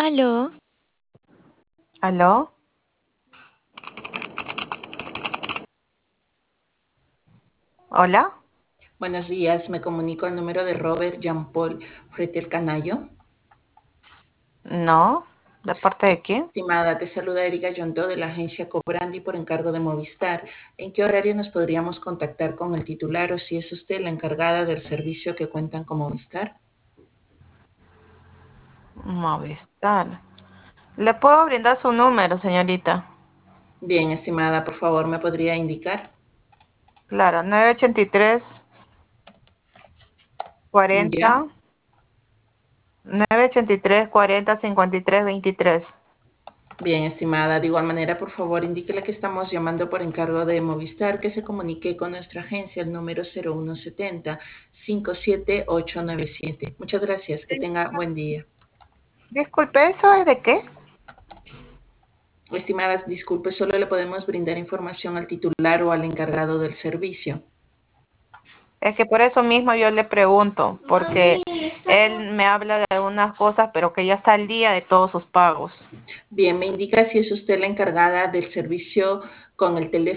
Aló, ¿Aló? ¿Hola? Buenos días, me comunico al número de Robert Jean-Paul Fretel Canayo. No. ¿De parte de quién? Estimada, te saluda Erika Yondo de la agencia Cobrandi por encargo de Movistar. ¿En qué horario nos podríamos contactar con el titular o si es usted la encargada del servicio que cuentan con Movistar? Movistar. ¿Le puedo brindar su número, señorita? Bien, estimada, por favor, ¿me podría indicar? Claro, 983 ¿Ya? 40 983 40 53 23. Bien, estimada. De igual manera, por favor, indíquele que estamos llamando por encargo de Movistar, que se comunique con nuestra agencia, el número 0170 57897. Muchas gracias. Que tenga buen día. Disculpe, ¿eso es de qué? Estimadas, disculpe, solo le podemos brindar información al titular o al encargado del servicio. Es que por eso mismo yo le pregunto, porque él me habla de algunas cosas, pero que ya está al día de todos sus pagos. Bien, me indica si es usted la encargada del servicio con el teléfono